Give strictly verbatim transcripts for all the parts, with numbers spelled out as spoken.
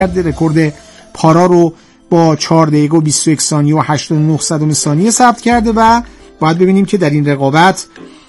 رکورد پارا رو با چهار دقیقه و بیست و یک ثانیه و هشتاد و نه صدم ثانیه ثبت کرده و باید ببینیم که در این رقابت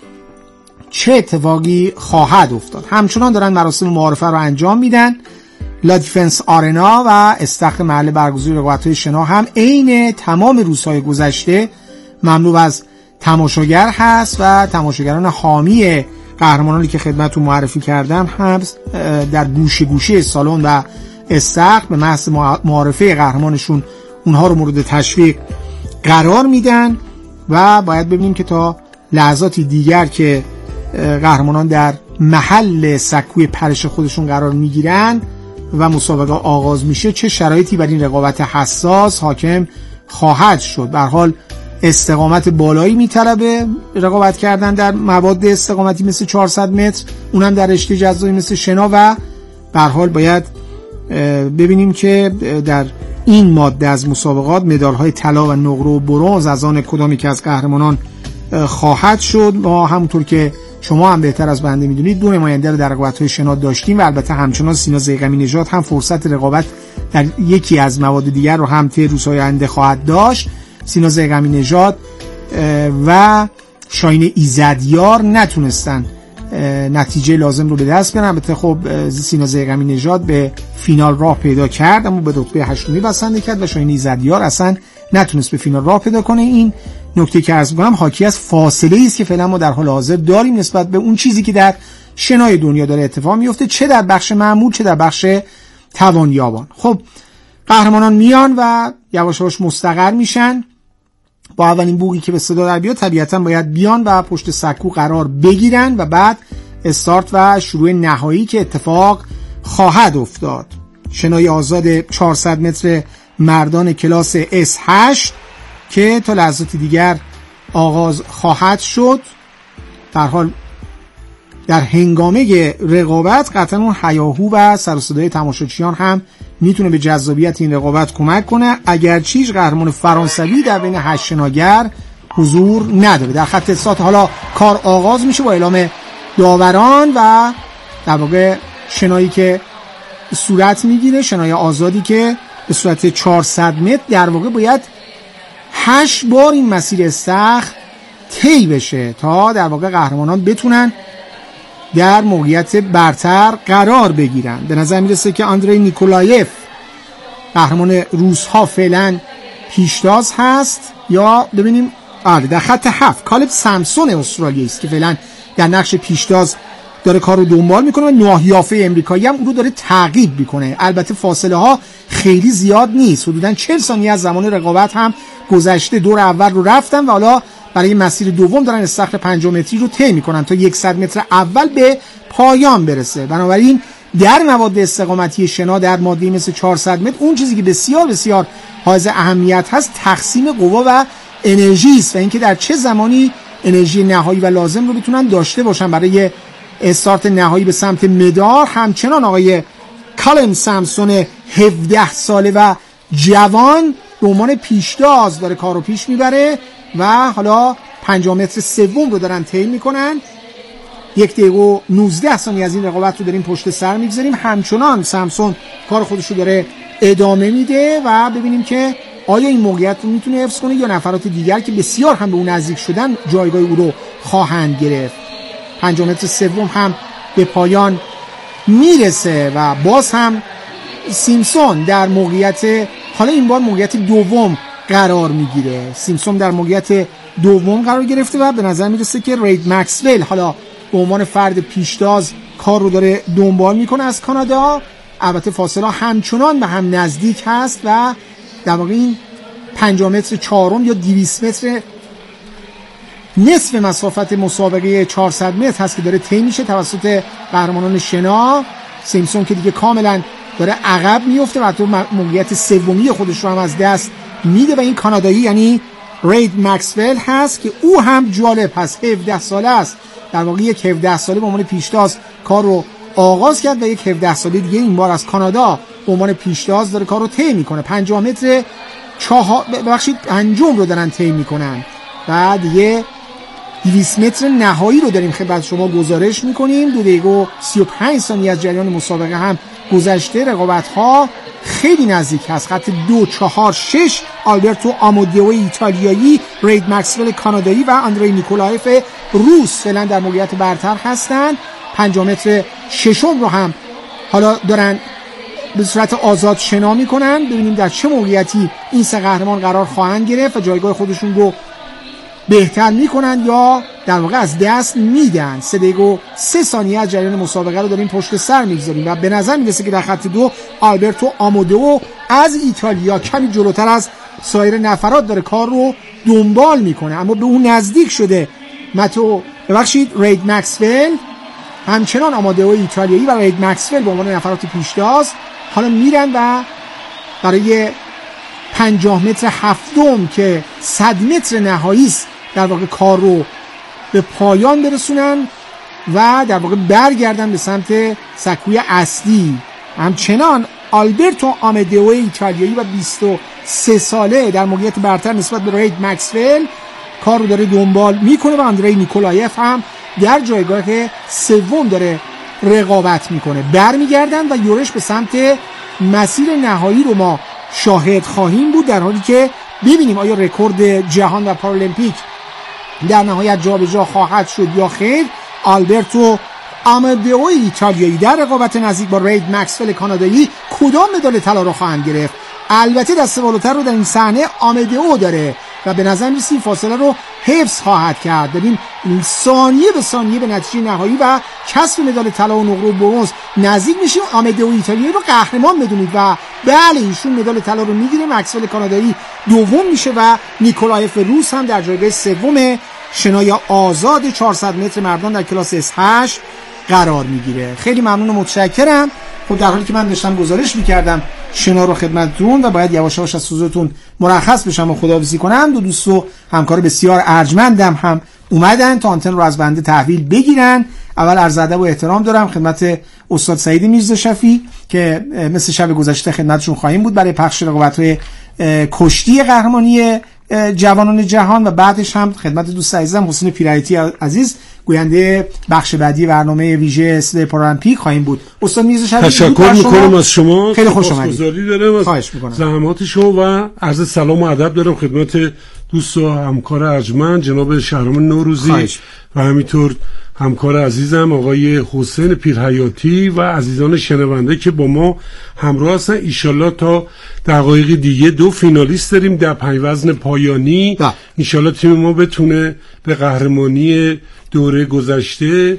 چه اتفاقی خواهد افتاد. همچنان دارن مراسم معارفه رو انجام میدن. لا دیفنس آرنا و استخر محل برگزاری رقابت‌های شنا هم عین تمام روزهای گذشته مملو از تماشاگر هست و تماشاگران حامی قهرمانانی که خدمتتون معرفی کردم هم در گوشه گوشه سالن و استخر به محض معارفه قهرمانشون اونها رو مورد تشویق قرار میدن و باید ببینیم که تا لحظاتی دیگر که قهرمانان در محل سکوی پرش خودشون قرار میگیرن و مسابقه آغاز میشه چه شرایطی بر این رقابت حساس حاکم خواهد شد. به هر حال استقامت بالایی میطلبه رقابت کردن در مواد استقامتی مثل چهارصد متر، اونم در رشته جزایی مثل شنا و به هر حال باید ببینیم که در این ماده از مسابقات مدال‌های طلا و نقره و برنز از آن کدامی که از قهرمانان خواهد شد. ما همونطور که شما هم بهتر از بنده میدونید دو نماینده رو در رقابت‌های شنا داشتیم و البته همچنان سینا ضیغمی نژاد هم فرصت رقابت در یکی از مواد دیگر رو هم طی روزهای آینده خواهد داشت. سینا ضیغمی نژاد و شاهین ایزدیار نتونستن نتیجه لازم رو به دست بیارن. البته خب سینا ضیغمی نژاد به فینال راه پیدا کرد اما به رتبه هشتمی بسنده کرد و شاهین ایزدیار اصلا نتونست به فینال راه پیدا کنه. این نکته که عرض می‌کنم حاکی از فاصله ای است که فعلا ما در حال حاضر داریم نسبت به اون چیزی که در شنای دنیا داره اتفاق میفته، چه در بخش معمول چه در بخش توانیابان. خب قهرمانان میان و یواش یواش مستقر میشن. با اولین بوقی که به صدا در بیاد طبیعتا باید بیان و پشت سکو قرار بگیرن و بعد استارت و شروع نهایی که اتفاق خواهد افتاد. شنای آزاد چهارصد متر مردان کلاس اس هشت که تا لحظات دیگر آغاز خواهد شد. در حال در هنگامه رقابت قطعا اون هیاهو و سر و صدای تماشاچیان هم میتونه به جذابیت این رقابت کمک کنه، اگرچه هیچ قهرمان فرانسوی در بین هشت شناگر حضور نداره. در خط استارت حالا کار آغاز میشه با اعلام داوران و در واقع شنایی که صورت میگیره، شنای آزادی که به صورت چهارصد متر در واقع باید هشت بار این مسیر استخر طی بشه تا در واقع قهرمانان بتونن در موقعیت برتر قرار بگیرن. به نظر میرسه که آندری نیکولایف قهرمان روس‌ها فعلا پیشتاز هست، یا ببینیم آره در خط هفت کالب سامسون استرالیایی است که فعلا در نقش پیشتاز داره کار رو دنبال میکنه و نواهیافه امریکایی هم اون رو داره تعقیب میکنه. البته فاصله ها خیلی زیاد نیست، حدوداً چهل ثانیه از زمان رقابت هم گذشته. دور اول رو رفتن و حالا برای مسیر دوم دارن استخر پنجاه متری رو طی میکنن تا صد متر اول به پایان برسه. بنابراین در مواد استقامتی شنا در ماده مثل چهارصد متر اون چیزی که بسیار بسیار حائز اهمیت هست تقسیم قوا و انرژی است و اینکه در چه زمانی انرژی نهایی و لازم رو بتونن داشته باشن برای استارت نهایی به سمت مدال. همچنان آقای کالم سامسون هفده ساله و جوان به عنوان پیشتاز داره کارو پیش میبره و حالا پنجاه متر سوم رو دارن طی میکنن. یک دقیقه و نوزده ثانیه از این رقابت رو داریم پشت سر میگذاریم. همچنان سامسون کار خودش رو داره ادامه میده و ببینیم که آیا این موقعیت رو میتونه حفظ کنه یا نفرات دیگر که بسیار هم به اون نزدیک شدن جایگاه او رو خواهند گرفت. پنجاه متر سوم هم به پایان میرسه و باز هم سیمسون در موقعیت حالا این بار موقعیت دوم قرار میگیره. سیمسون در موقعیت دوم قرار گرفته و به نظر میرسه که رید مکسول حالا به عنوان فرد پیشتاز کار رو داره دنبال میکنه از کانادا. البته فاصله همچنان به هم نزدیک هست و در واقع این پنجاه متر چهارم یا دویست متر نصف مسافت مسابقه چهارصد متر هست که داره طی میشه توسط قهرمانان شنا. سیمسون که دیگه کاملا داره عقب میفته و تو موقعیت سومی خودش رو هم از دست میده و این کانادایی یعنی رید مکسول هست که او هم جالب هست، هفده ساله است. در واقع یک هفده ساله به عنوان پیشتاز کار رو آغاز کرد و یک هفده ساله دیگه این بار از کانادا به عنوان پیشتاز داره کار رو طی میکنه. پنجاه متر چهار ببخشید پنجم رو دارن طی میکنن و دیگه دویست متر نهایی رو داریم خدمت شما گزارش میکنیم. دو دقیقه و سی و پنج ثانیه از جریان مسابقه هم گذشته رقابت‌ها خیلی نزدیک هست. خط دو چهار شش آلبرتو آمودئو ایتالیایی، رید مکسول کانادایی و آندری نیکولایف روس فعلا در موقعیت برتر هستند. پنجاه متر ششم رو هم حالا دارن به صورت آزاد شنا میکنن. ببینیم در چه موقعیتی این سه قهرمان قرار خواهند گرفت و جایگاه خودشون رو بهتر میکنن یا در واقع از دست میدن. سه دقیقه و سه ثانیه از جریان مسابقه رو داریم پشت سر میگذاریم و به نظر میرسه که در خط دو آلبرتو آمودئو از ایتالیا کمی جلوتر از سایر نفرات داره کار رو دنبال میکنه، اما به اون نزدیک شده. متو ببخشید رید مکسول همچنان آمودئو ایتالیایی و رید مکسول به عنوان نفرات پیشتاز حالا میرن و برای پنجاه متر هفتم که صد متر نهایی است در واقع کار رو به پایان برسونن و در واقع برگردن به سمت سکوی اصلی. همچنان آلبرتو آمودئو ایتالیایی و بیست و سه ساله در موقعیت برتر نسبت به رید مکسول کار رو داره دنبال میکنه و آندری نیکولایف هم در جایگاه سوم داره رقابت میکنه. برمیگردن و یورش به سمت مسیر نهایی رو ما شاهد خواهیم بود، در حالی که ببینیم آیا رکورد جهان و پارالمپیک در نهایت جابجا خواهد شد یا خیر. آلبرتو آمودئو ایتالیایی در رقابت نزدیک با رید مکسول کانادایی کدام مدال طلا رو خواهند گرفت؟ البته دست بالاتر رو در این صحنه آمودئو داره و به نظر میرسه فاصله رو حفظ خواهد کرد. ببین ثانیه به ثانیه به نتیجه نهایی و کسب مدال طلا و نقره و برنز نزدیک میشیم. آمودئو ایتالیایی رو قهرمان بدونید و بله ایشون مدال طلا رو میگیره. مکسول کانادایی دوم میشه و نیکولایف روس هم در جایگاه سوم شنای آزاد چهارصد متر مردان در کلاس اس هشت قرار میگیره. خیلی ممنون و متشکرم. خب در حالی که من داشتم گزارش میکردم شنا رو خدمتتون و باید یواش یواش از حضورتون مرخص بشم و خداحافظی کنم، دو دوست و همکار بسیار ارجمندم هم اومدن تا آنتن رو از بنده تحویل بگیرن. اول عرض ادب و احترام دارم خدمت استاد سعید میرزاشفی که مثل شب گذشته خدمتشون خواهیم بود برای پخش رقابت‌های کشتی قهرمانی جوانان جهان و بعدش هم خدمت دوست عزیزم حسین پیرایتی عزیز گوینده بخش بعدی برنامه ویژه صدای پارالمپیک خواهیم بود. استاد میرزاشفی تشکر میکنم از شما، خیلی خوش اومدید. گزاری دارم از زحمات شما و عرض سلام و ادب دارم خدمت دوست و همکار ارجمند جناب شهرام نوروزی و همینطور همکار عزیزم آقای حسین پیرحیاتی و عزیزان شنونده که با ما همراه هستن. ایشالله تا دقایق دیگه دو فینالیست داریم در پنج وزن پایانی. ایشالله تیم ما بتونه به قهرمانی دوره گذشته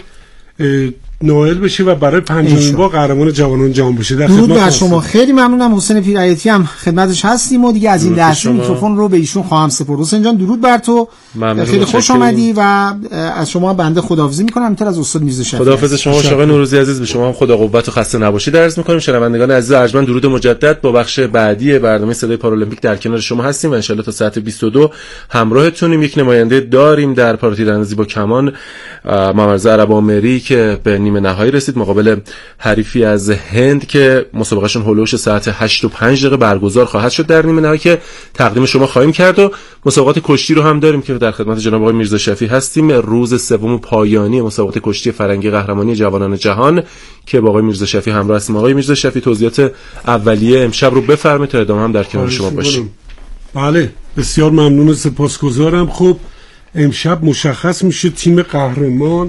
نائل بشه و برای پنجمین بار قهرمان جوانان جهان بشه. در درود بر شما. خیلی ممنونم. حسین پیرحیاتی هم خدمتش هستیم و دیگه از این لحظه میکروفون رو به ایشون خواهم سپرد. حسین جان درود بر تو، خیلی خوش آمدی و از شما بنده خداحافظی میکنم. اینطور از استاد میرزاشفی خداحافظ شما آقای نوروزی عزیز، به شما هم خدا قوت و خسته نباشید عرض میکنیم. شنوندگان عزیز ارجمند درود مجدد. با بخش بعدی برنامه صدای پارالمپیک در کنار شما هستیم و ان شاءالله تا ساعت بیست و دو همراهتونیم. یک نماینده داریم در پارتی تیراندازی با کمان، محمد عرب آمری که به نیمه نهایی رسید مقابل حریفی از هند که مسابقهشون هولوش ساعت هشت و پنج دقیقه برگزار خواهد شد در نیمه نهایی که تقدیم شما خواهیم کرد. و مسابقات کشتی رو هم داریم که در خدمت جناب آقای میرزاشفی هستیم. روز سوم پایانی مسابقات کشتی فرنگی قهرمانی جوانان جهان که با آقای میرزاشفی همراه هستیم. آقای میرزاشفی توضیحات اولیه امشب رو بفرمایید تا ادامه هم در کنار شما باشیم. بله بسیار ممنون و سپاسگزارم. خب امشب مشخص میشه تیم قهرمان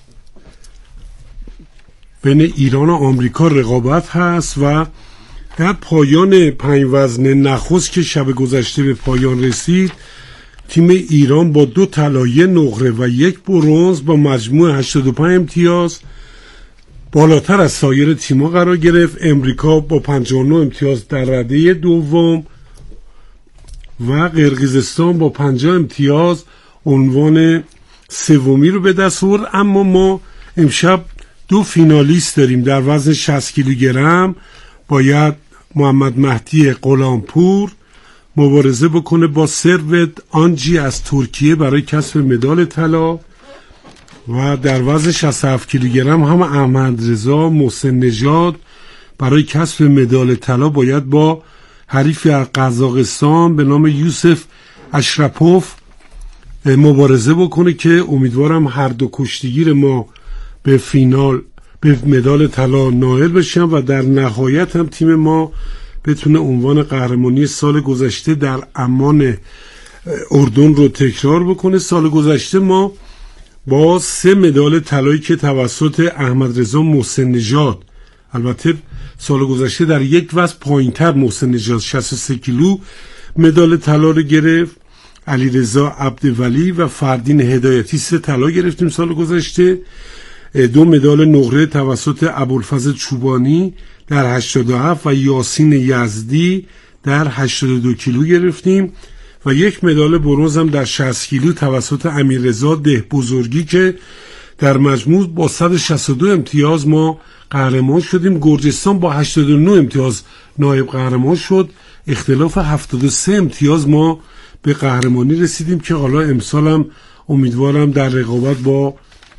بین ایران و آمریکا رقابت هست و در پایان پنج وزن نخست که شب گذشته به پایان رسید تیم ایران با دو طلا، یک نقره و یک برنز با مجموع هشتاد و پنج امتیاز بالاتر از سایر تیم‌ها قرار گرفت. امریکا با پنجاه و نه امتیاز در رده دوم و قرقیزستان با پنجاه امتیاز عنوان سومی رو به دست آورد. اما ما امشب دو فینالیست داریم. در وزن شصت کیلوگرم باید محمد مهدی غلامپور مبارزه بکنه با سروت آنجی از ترکیه برای کسب مدال طلا و در وزن شصت و هفت کیلوگرم هم احمد رضا محسن نژاد برای کسب مدال طلا باید با حریفی از قزاقستان به نام یوسف اشرپوف مبارزه بکنه که امیدوارم هر دو کشتیگیر ما به فینال به مدال طلا نائل بشن و در نهایت هم تیم ما بتونه عنوان قهرمانی سال گذشته در عمان اردن رو تکرار بکنه. سال گذشته ما با سه مدال طلایی که توسط احمد رضا محسن نژاد، البته سال گذشته در یک وزن پایینتر محسن نژاد شصت و سه کیلو مدال طلا رو گرفت، علیرضا عبدولی و فردین هدایتی سه طلا گرفتیم سال گذشته. دو مدال نقره توسط ابوالفضل چوبانی در هشتاد و هفت و یاسین یزدی در هشتاد و دو کیلو گرفتیم و یک مدال برنز هم در شصت کیلو توسط امیررضا ده بزرگی که در مجموع با صد و شصت و دو امتیاز ما قهرمان شدیم. گرجستان با هشتاد و نه امتیاز نایب قهرمان شد. اختلاف هفتاد و سه امتیاز ما به قهرمانی رسیدیم که حالا امسال هم امیدوارم در رقابت با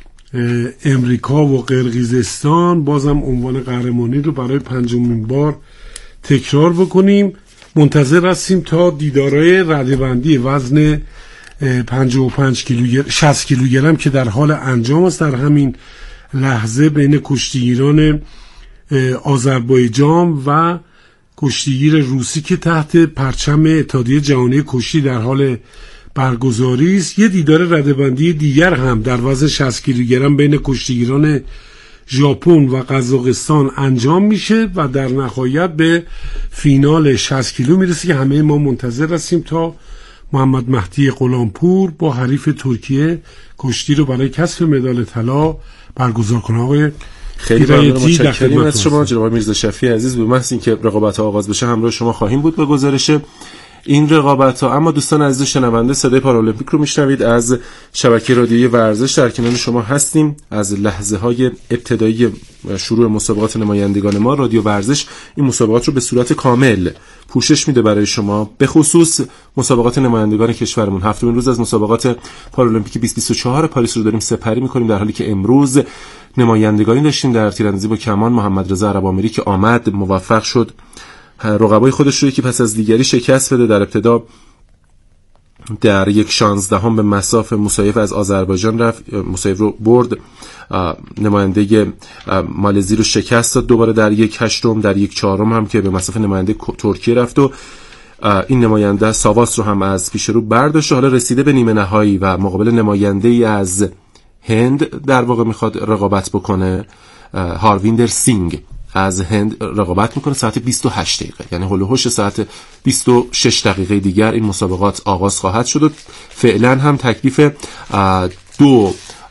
امریکا و قرقیزستان بازم عنوان قهرمانی رو برای پنجمین بار تکرار بکنیم. منتظر هستیم تا دیدارهای رده‌بندی وزن پنجاه و پنج کیلوگرم شصت کیلوگرم که در حال انجام است در همین لحظه بین کشتیگیران آذربایجان و کشتیگیر روسی که تحت پرچم اتحادیه جهانی کشتی در حال برگزاری است. یه دیدار رده‌بندی دیگر هم در وزن شصت کیلوگرم بین کشتیگیران ژاپن و قزاقستان انجام میشه و در نهایت به فینال شصت کیلو میرسه که همه ما منتظر هستیم تا محمد مهدی غلامپور با حریف ترکیه کشتی رو برای کسب مدال طلا برگزار کنه. آقای خیلی متشکرم از شما جناب میرزا شفیع عزیز. به محض اینکه رقابت ها آغاز بشه همراه شما خواهیم بود به گزارش این رقابت ها. اما دوستان عزیز شنونده صدای پارالمپیک رو میشنوید از شبکه رادیویی ورزش. در کنار شما هستیم از لحظه های ابتدایی شروع مسابقات نمایندگان ما. رادیو ورزش این مسابقات رو به صورت کامل پوشش میده برای شما، به خصوص مسابقات نمایندگان کشورمون. هفتمین روز از مسابقات پارالمپیک بیست بیست و چهار پاریس رو داریم سپری میکنیم، در حالی که امروز نمایندگانی داشتیم در تیراندازی با کمان. محمد رضا عرب آمری که آمد موفق شد رقبای خودش رو یکی پس از دیگری شکست بده. در ابتدا در یک شانزدهم به مصاف موسایف از آذربایجان رفت، موسایف رو برد، نماینده مالزی رو شکست داد دوباره در یک هشتم، در یک چهارم هم که به مصاف نماینده ترکیه رفت و این نماینده ساواس رو هم از پیش رو برداشت. حالا رسیده به نیمه نهایی و مقابل نماینده ای از هند در واقع میخواد رقابت بکنه. هارویندر سینگ از هند رقابت میکنه ساعت بیست و هشت دقیقه، یعنی هول و هوش ساعت بیست و شش دقیقه دیگر این مسابقات آغاز خواهد شد. فعلا هم تکلیف دو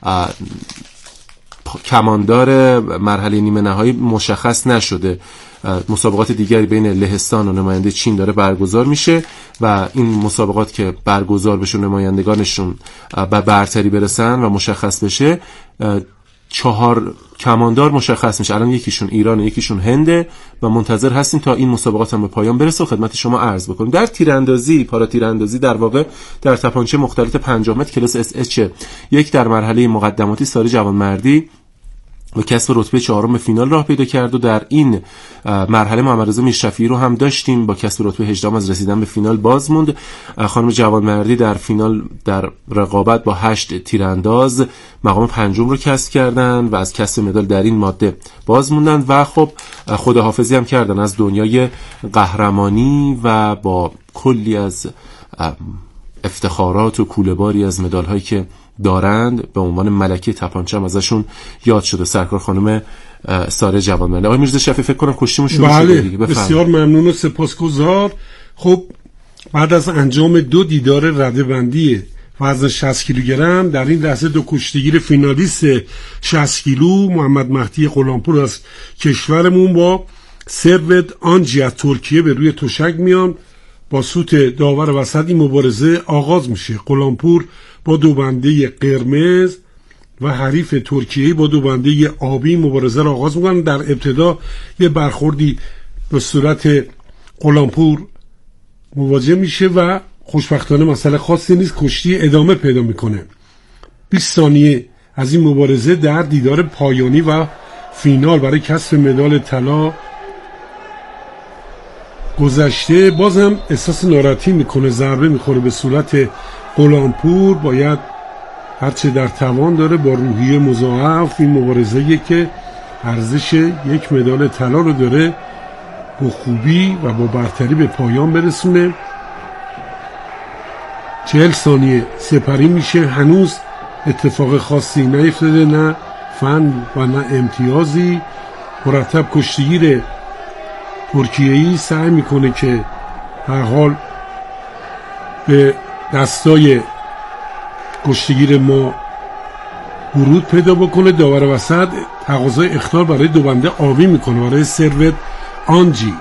کماندار مرحله نیمه نهایی مشخص نشده. مسابقات دیگری بین لهستان و نماینده چین داره برگزار میشه و این مسابقات که برگزار بشه نمایندگانشون به برتری برسن و مشخص بشه، چهار کماندار مشخص میشه. الان یکیشون ایران، یکیشون هنده و منتظر هستیم تا این مسابقات هم به پایان برسه و خدمت شما عرض بکنیم. در تیراندازی، پارا تیراندازی در واقع در تپانچه مختلط پنجاه متر کلاس اس اچ یک در مرحله مقدماتی ساری جوانمردی و کسب رتبه چهارم فینال راه پیدا کرد و در این مرحله محمد رضا میرشفیعی رو هم داشتیم با کسب رتبه هجدهم از رسیدن به فینال باز موند. خانم جوانمردی در فینال در رقابت با هشت تیرانداز مقام پنجم رو کسب کردن و از کسب مدال در این ماده باز موندن و خب خداحافظی هم کردن از دنیای قهرمانی و با کلی از افتخارات و کوله‌باری از مدال هایی که دارند به عنوان ملکه تپانچه هم ازشون یاد شده. سرکار خانم ساره جوانمرد. آقای میرزا شفیع فکر کنم کشتیمون شروع بله، شده دیگه. بسیار ممنون و سپاسگزار. خب بعد از انجام دو دیدار رده‌بندی وزن شصت کیلوگرم در این لحظه دو کشتیگیر فینالیست شصت کیلو محمد مهدی غلامپور از کشورمون با سروت آنجی از ترکیه به روی تشک میان. با سوت داور وسط این مبارزه آغاز میشه. غلامپور با دو بنده قرمز و حریف ترکیه‌ای با دو بنده آبی مبارزه را آغاز میکنن. در ابتدا یه برخوردی به صورت غلامپور مواجه میشه و خوشبختانه مسئله خاصی نیست، کشتی ادامه پیدا میکنه. بیست ثانیه از این مبارزه در دیدار پایانی و فینال برای کسب مدال طلا گذشته. بازم احساس ناراحتی میکنه، ضربه میخوره به صورت غلامپور. باید هرچه در توان داره با روحیه مضاعف این مبارزه‌ای که ارزش یک مدال طلا رو داره با خوبی و با برتری به پایان برسونه. چهل ثانیه سپری میشه، هنوز اتفاق خاصی نیفتاده، نه فن و نه امتیازی. مرتب کشتیگیر ترکیه‌ای سعی میکنه که هر حال به دستای کشتیگیر ما ورود پیدا بکنه. داور وسط تقاضای اخطار برای دوبنده آبی میکنه برای ثروت آنجی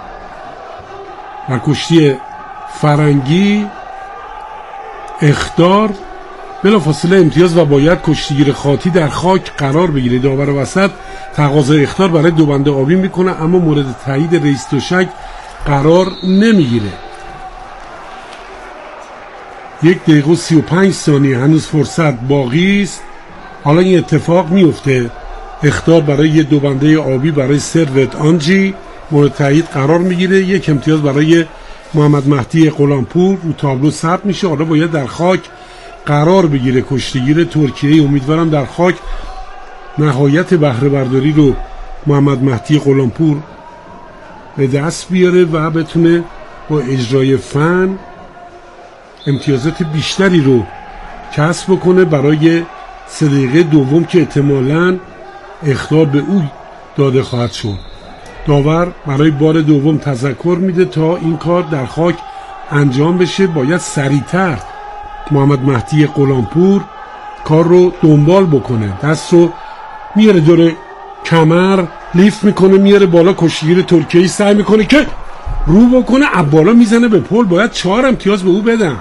و کشتی فرنگی اخطار بلافاصله امتیاز و باید کشتیگیر خاطی در خاک قرار بگیره. داور وسط تقاضای اخطار برای دوبنده آبی میکنه اما مورد تایید رئیس تشک قرار نمیگیره. یک دقیقه و سی و پنج ثانیه هنوز فرصت باقی است. حالا این اتفاق میفته، اخطار برای یه دوبنده آبی برای ثروت آنجی مورد تایید قرار میگیره. یک امتیاز برای محمد مهدی غلامپور رو تابلو ثبت میشه. حالا باید در خاک قرار بگیره کشتیگیر ترکیه. امیدوارم در خاک نهایت بهره برداری رو محمد مهدی غلامپور به دست بیاره و بتونه با اجرای فن امتیازات بیشتری رو کسب بکنه برای سه دقیقه دوم که احتمالاً اخطار به او داده خواهد شد. داور برای بار دوم تذکر میده تا این کار در خاک انجام بشه. باید سریعتر محمد مهدی غلامپور کار رو دنبال بکنه. دست رو میاره دور کمر، لیفت میکنه میاره بالا. کشتیگیر ترکیه‌ای سعی میکنه که رو بکنه، از بالا میزنه به پل. باید چهار امتیاز به او بدن.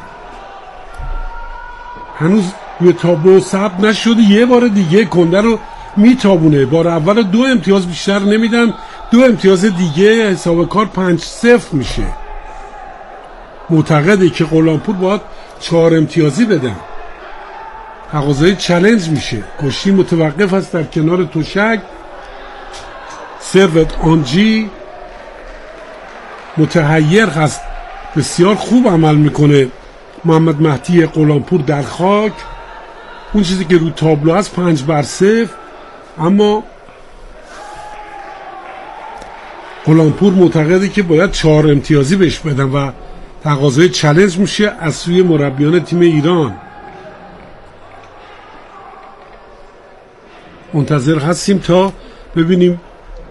هنوز روی تابلو ثبت نشده. یه بار دیگه کنده رو میتابونه. بار اول دو امتیاز بیشتر نمیدن، دو امتیاز دیگه حساب کار پنج صفر میشه. معتقده که غلامپور باید چهار امتیازی بدن. تقاضای چالش میشه. کشتی متوقف است در کنار تشک. ثروت آنجی متحیر هست، بسیار خوب عمل میکنه. محمد مهدی غلامپور در خاک، اون چیزی که رو تابلو هست پنج بر صفر، اما غلامپور معتقده که باید چهار امتیازی بهش بدن و تقاضای چالش میشه از سوی مربیان تیم ایران. منتظر هستیم تا ببینیم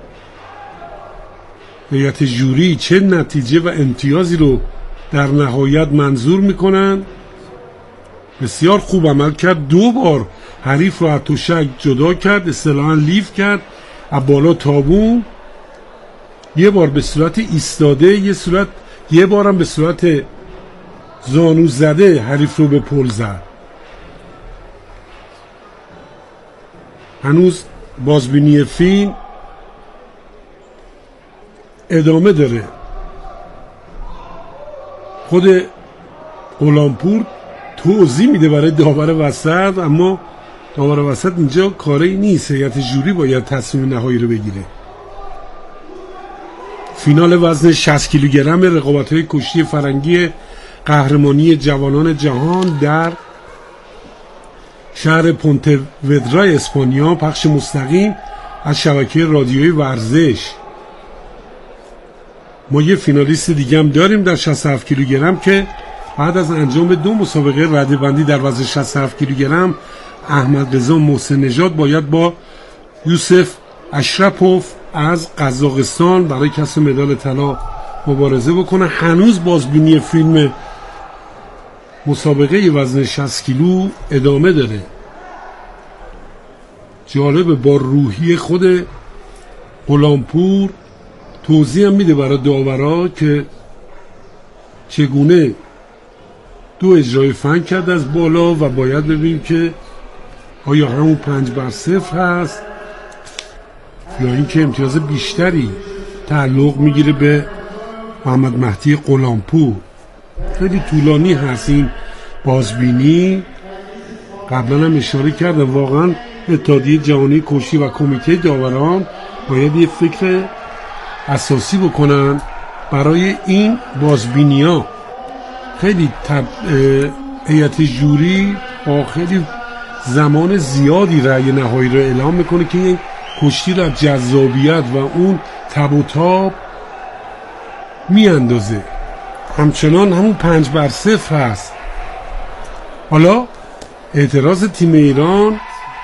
هیئت جوری چه نتیجه و امتیازی رو در نهایت منظور میکنن. بسیار خوب عمل کرد، دو بار حریف رو از تشک جدا کرد، اصطلاحاً لیف کرد، از بالا تابون. یه بار به صورت ایستاده، یه صورت یه بارم به صورت زانو زده حریف رو به پل زد. هنوز بازبینی فیلم ادامه داره. خود غلامپور توضیح میده برای داور وسط، اما داور وسط اینجا کاری نیست. هیئت جوری باید تصمیم نهایی رو بگیره. فینال وزن شصت کیلوگرم رقابت‌های کشتی فرنگی قهرمانی جوانان جهان در شهر پونتودرا اسپانیا، پخش مستقیم از شبکه رادیویی ورزش. ما یه فینالیست دیگه هم داریم در شصت و هفت کیلوگرم که بعد از انجام دو مسابقه رده‌بندی در وزن شصت و هفت کیلوگرم احمد رضا محسن نژاد باید با یوسف اشرپوف از قزاقستان برای کسب مدال طلا مبارزه بکنه. هنوز بازبینی فیلم مسابقه وزن شصت کیلو ادامه داره. جالبه، با روحی خود غلامپور توضیح هم میده برای داورا که چگونه دو اجرای فن کرد از بالا و باید ببینیم که آیا همون پنج بر صفر هست یا اینکه امتیاز بیشتری تعلق میگیره به محمد مهدی غلامپور. خیلی طولانی هست این بازبینی. قبلا هم اشاره کردم واقعا اتحادیه جهانی کشتی و کمیته داوران باید یه فکر اساسی بکنن برای این بازبینی ها. خیلی تب... هیئت جوری با خیلی زمان زیادی رأی نهایی رو اعلام میکنه که این کشتی را جذابیت و اون تب و تاب میاندازه. همچنان همون پنج بر صفر هست. حالا اعتراض تیم ایران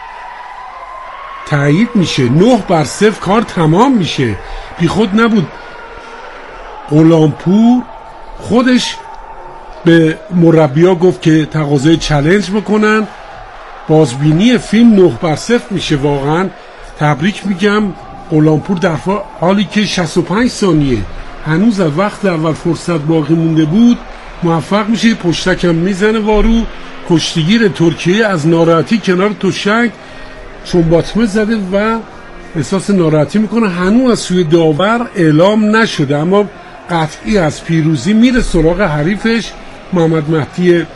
تایید میشه، نه بر صفر کار تمام میشه. بی خود نبود غلامپور خودش به مربیا گفت که تقاضای چالش بکنن. بازبینی فیلم نه بر صفر میشه. واقعا تبریک میگم غلامپور در حالی که شصت و پنج ثانیه هنوز از وقت اول فرصت باقی مونده بود موفق میشه پشتکم میزنه وارو. کشتیگیر ترکیه از ناراحتی کنار تشک چون باطمه زده و احساس ناراحتی میکنه. هنوز از سوی داور اعلام نشده اما قطعی از پیروزی میره سراغ حریفش محمد مهدی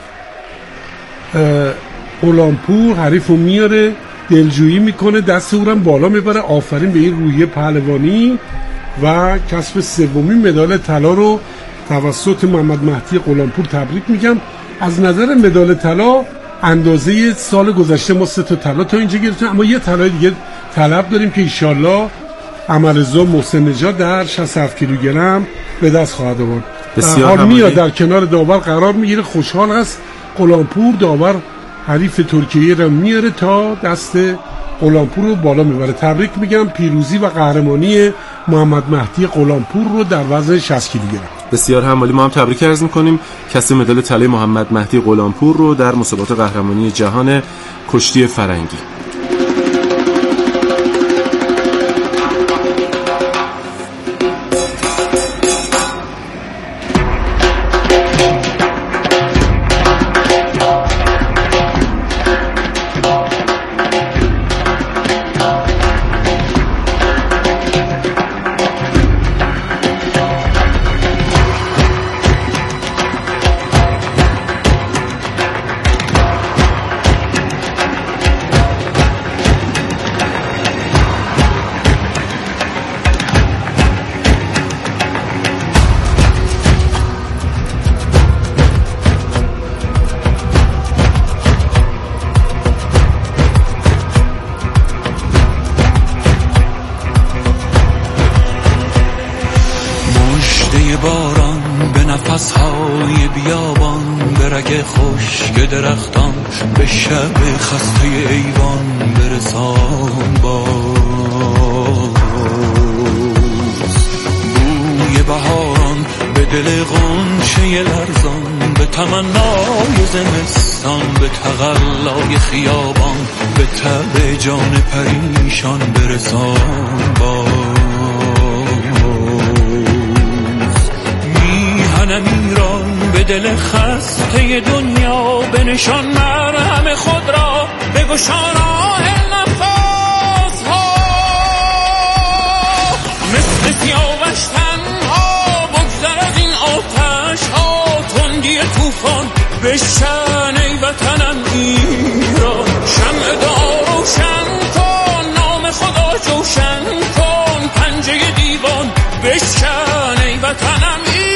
غلامپور. حریفو میاره، دلجویی میکنه، دست اونم بالا میبره. آفرین به این روحیه پهلوانی و کسب سومین مدال طلا رو توسط محمد مهدی غلامپور تبریک میگم. از نظر مدال طلا اندازه سال گذشته ما سه تا طلا تا اینجا گرفتیم، اما یه طلا دیگه طلب داریم که انشالله عمرزا محسن نژاد در شصت و هفت کیلوگرم به دست خواهد آورد. بسیار میاد در کنار داور قرار میگیره، خوشحال است غلامپور. داور حریف ترکیه رو میاره تا دست غلامپور رو بالا میبره. تبریک میگم پیروزی و قهرمانی محمد مهدی غلامپور رو در وزن شصت کیلوگرم. بسیار همالی. ما هم تبریک عرض میکنیم کسب مدال طلای محمد مهدی غلامپور رو در مسابقات قهرمانی جهان کشتی فرنگی. باران به نفسهای بیابان، به رگ خشک درختان، به شب خسته ایوان برسان باز. بوی بهاران به دل غنچه لرزان، به تمنای زمستان، به تقلای خیابان، به تب جان پریشان برسان باز. ایران به دل خسته دنیا بنشان مرهم خود را، بگشا راه نفس ها. مثل سیاوش تنها بگذر از این آتش ها، تندی طوفان بشکن ای وطنم ایران. شمع دعا روشن کن، نام خدا جوشن کن، پنجه دیوان بشکن ای وطنم ایران.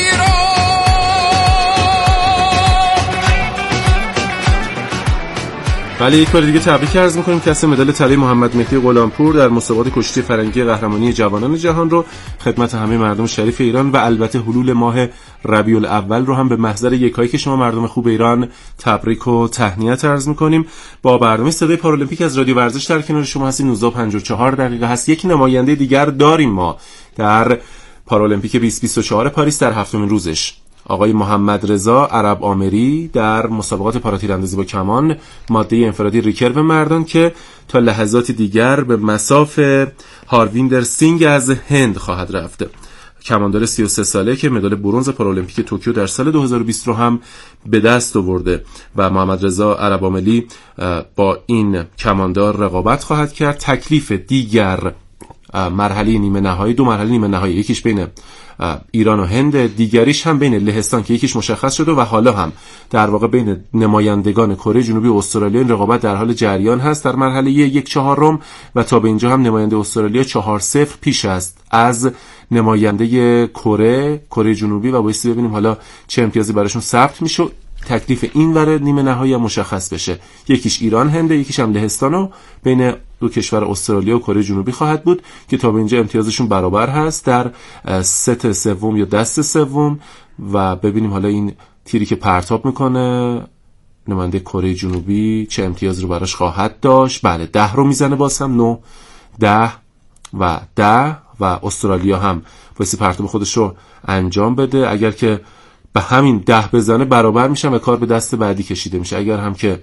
بله، یک بار دیگه تبریک عرض می‌کنیم کسب مدال طلای محمد مهدی غلامپور در مسابقات کشتی فرنگی قهرمانی جوانان جهان رو خدمت همه مردم شریف ایران و البته حلول ماه ربیع الاول رو هم به محضر یکایی که شما مردم خوب ایران تبریک و تهنیت عرض می‌کنیم. با برنامه صدای پارالمپیک از رادیو ورزش در کنار شما هستیم. نوزده و پنجاه و چهار دقیقه هست. یک نماینده دیگر داریم ما در پارالمپیک بیست بیست و چهار پاریس در هفتمین روزش. آقای محمد رضا عرب آمری در مسابقات پاراتیراندازی با کمان ماده انفرادی ریکرو مردان که تا لحظات دیگر به مصاف هارویندر سینگ از هند خواهد رفت. کماندار سی و سه ساله که مدال برنز پارالمپیک توکیو در سال دو هزار و بیست رو هم به دست آورده و محمد رضا عرب آمری با این کماندار رقابت خواهد کرد. تکلیف دیگر مرحله نیمه نهایی، دو مرحله نیمه نهایی، یکیش بین ایران و هند، دیگریش هم بین لهستان که یکیش مشخص شده و حالا هم در واقع بین نمایندگان کره جنوبی و استرالیا. این رقابت در حال جریان هست در مرحله یک چهارم و تا به اینجا هم نماینده استرالیا چهار صفر پیش است از نماینده کره کره جنوبی و بایستی ببینیم حالا چه امتیازی براشون ثبت میشه. تکلیف این ور نیمه نهایی مشخص بشه. یکیش ایران هنده، یکیش هم لهستان و بین دو کشور استرالیا و کره جنوبی خواهد بود که تا به اینجا امتیازشون برابر هست در ست سوم یا دست سوم. و ببینیم حالا این تیری که پرتاب میکنه نماینده کره جنوبی چه امتیاز رو براش خواهد داشت. بله ده رو میزنه، باز هم نه، ده و ده و استرالیا هم واسه پرتاب خودش رو انجام بده. اگر که به همین ده بزنه برابر میشن و کار به دست بعدی کشیده میشه. اگر هم که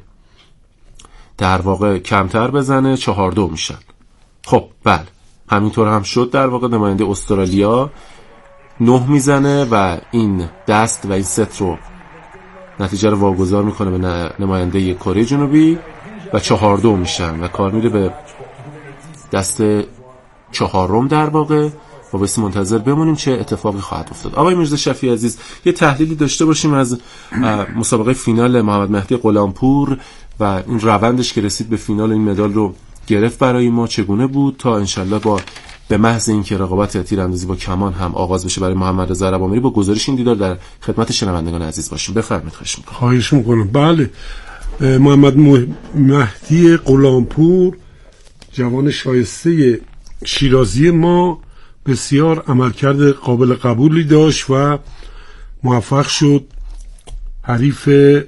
در واقع کمتر بزنه چهار دو میشن. خب بله همینطور هم شد. در واقع نماینده استرالیا نه میزنه و این دست و این ست رو نتیجه رو واگذار میکنه به نماینده کره جنوبی و چهار دو میشن و کار میره به دست چهارم در واقع. و بس منتظر بمونیم چه اتفاقی خواهد افتاد. آقای میرزا شفیعی عزیز یه تحلیلی داشته باشیم از مسابقه فینال محمد مهدی غلامپور و این روندش که رسید به فینال این مدال رو گرفت برای ما چگونه بود تا انشالله با به محض اینکه رقابت تیراندازی با کمان هم آغاز بشه برای محمد رضا ربامیری با گزارش این دیدار در خدمت شنوندگان عزیز باشیم. بفرمایید. خواهش می‌کنم. خواهش می‌کنم. بله محمد مهدی غلامپور جوان شایسته شیرازی ما بسیار عملکرد قابل قبولی داشت و موفق شد حریف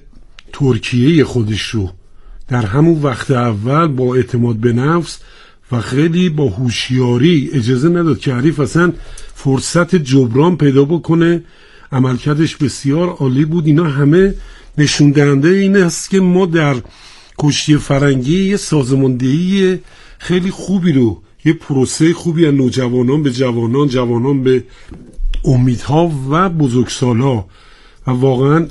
ترکیه خودش رو در همون وقت اول با اعتماد به نفس و خیلی با هوشیاری اجازه نداد که حریف اصلا فرصت جبران پیدا بکنه. عملکردش بسیار عالی بود. اینا همه نشون دهنده این است که ما در کشتی فرنگی یه سازماندهی خیلی خوبی رو، یه پروسه خوبی از نوجوانان به جوانان، جوانان به امیدها و بزرگسالا و واقعا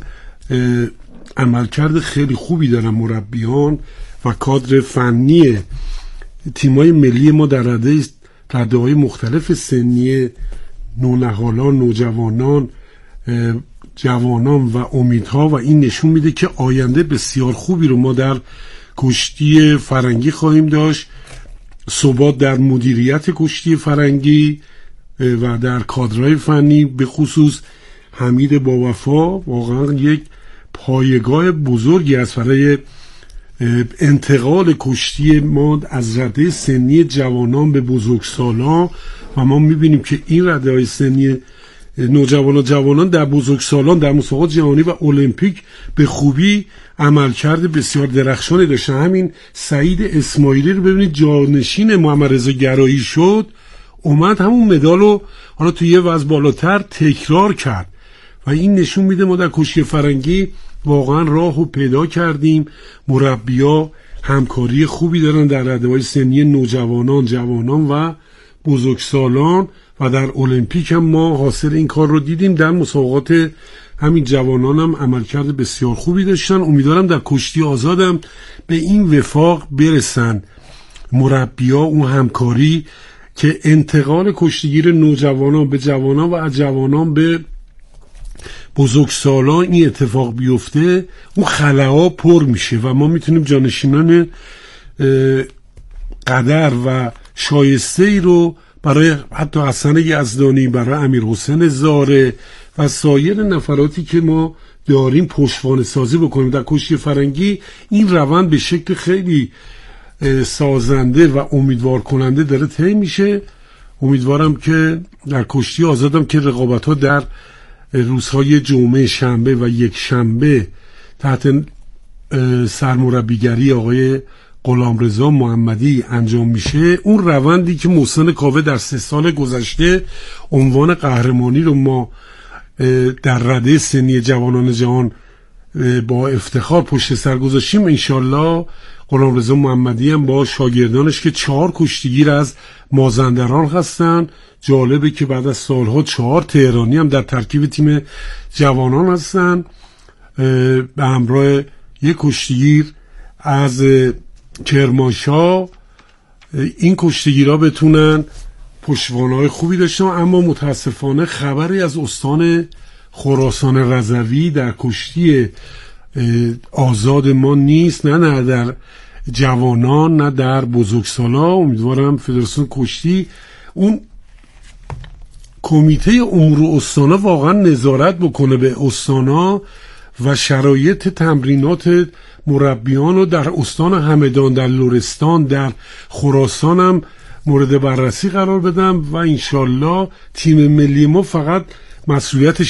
عملکرد خیلی خوبی دارن مربیان و کادر فنی تیمای ملی ما در رده رده‌های مختلف سنی، نونهالان، نوجوانان، جوانان و امیدها. و این نشون میده که آینده بسیار خوبی رو ما در کشتی فرنگی خواهیم داشت. ثبات در مدیریت کشتی فرنگی و در کادرهای فنی، به خصوص حمید باوفا واقعا یک پایگاه بزرگی است برای انتقال کشتی ما از رده سنی جوانان به بزرگسالان. و ما میبینیم که این رده های سنی نوجوانان جوانان در بزرگسالان در مسابقات جهانی و المپیک به خوبی عملکرد بسیار درخشانی داشتن. همین سعید اسماعیلی رو ببینید جانشین محمد رضا گرایی شد، اومد همون مدال رو حالا توی یه وضع بالاتر تکرار کرد و این نشون میده ما در کشتی فرنگی واقعا راهو پیدا کردیم. مربی‌ها همکاری خوبی دارن در رده‌های سنی نوجوانان، جوانان و بزرگسالان و در المپیک هم ما حاصل این کار رو دیدیم. در مسابقات همین جوانان هم عملکرد بسیار خوبی داشتن. امیدوارم در کشتی آزادم به این وفاق برسن مربی‌ها، اون همکاری که انتقال کشتیگیر نوجوانان به جوانان و از جوانان به بزرگسالان این اتفاق بیفته، اون خلاها پر میشه و ما میتونیم جانشینان قدر و شایسته ای رو برای حتی حسن یزدانی، برای امیر حسین زاره و سایر نفراتی که ما داریم پشتوانه سازی بکنیم در کشتی فرنگی. این روند به شکل خیلی سازنده و امیدوار کننده داره طی میشه. امیدوارم که در کشتی آزادم که رقابت ها در روزهای جمعه، شنبه و یک شنبه تحت سرمربیگری آقای غلامرضا محمدی انجام میشه، اون روندی که محسن کاوه در سه سال گذشته عنوان قهرمانی رو ما در رده سنی جوانان جهان با افتخار پشت سر گذاشتیم، انشالله غلامرضا محمدی هم با شاگردانش که چهار کشتیگیر از مازندران هستن. جالبه که بعد از سالها چهار تهرانی هم در ترکیب تیم جوانان هستن به همراه یک کشتیگیر از کرمانشاه. این کشتیگیرها بتونن پشتوانه‌های خوبی داشتن. اما متاسفانه خبری از استان خراسان رضوی در کشتی آزاد ما نیست، نه نه در جوانان نه در بزرگسالان. امیدوارم فدراسیون کشتی، اون کمیته امور استانا واقعا نظارت بکنه به استانا و شرایط تمرینات مربیان رو در استان همدان، در لرستان، در خراسان هم مورد بررسی قرار بدم و انشالله تیم ملی ما فقط مسئولیتش